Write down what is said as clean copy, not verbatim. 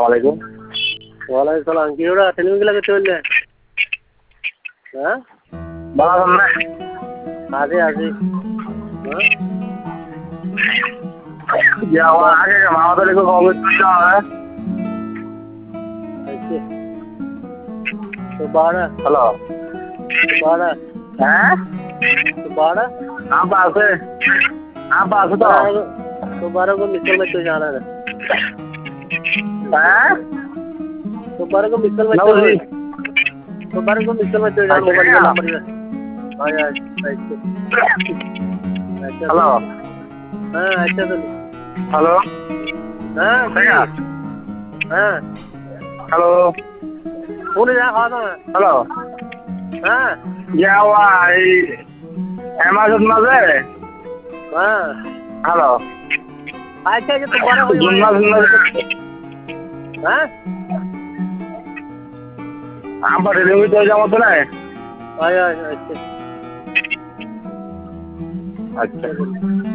আলাইকুম। ওয়ালাইকুম সালাম। কি ওরা টেলিভিশন লাগে চললে? হ্যাঁ ভালো আছেন না? আছি আছি। হ্যাঁ যে আমার আগে মামাদের একটু খবর দিতে হবে। ऐसे तो बारह হ্যালো, হ্যাঁ तो बारह आप আছে आप আছে তো? तो बारह को मिसल में तो जाना है। হ্যাঁ तो बारह को मिसल में না तो বুঝি। तो बारह को मिसल में तो जाना अच्छा, मोबाइल का क्या? नंबर है। हाँ यार ऐसे হ্যালো हाँ ऐसे तो হ্যালো हाँ দেখা हाँ হ্যালো फोन जा खावा था হ্যালো हाँ যাওয়া এই অ্যামাজন মাঝে हाँ হ্যালো अच्छा ये तो बारह हो জুম্মা हाँ আমার ডেলিভারি তো যাবো তো না। आया ऐसे আচ্ছা